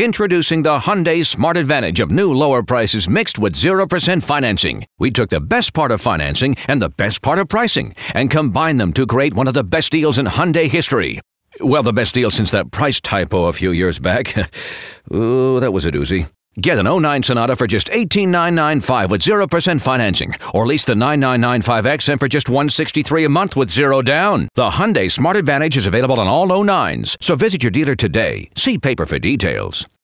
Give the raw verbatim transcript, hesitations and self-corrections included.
Introducing the Hyundai Smart Advantage of new lower prices mixed with zero percent financing. We took the best part of financing and the best part of pricing and combined them to create one of the best deals in Hyundai history. Well, the best deal since that price typo a few years back. Ooh, that was a doozy. Get an oh nine Sonata for just eighteen thousand nine hundred ninety-five dollars with zero percent financing, or lease the nine nine nine five X M for just one hundred sixty-three dollars a month with zero down. The Hyundai Smart Advantage is available on all oh nines, so visit your dealer today. See paper for details.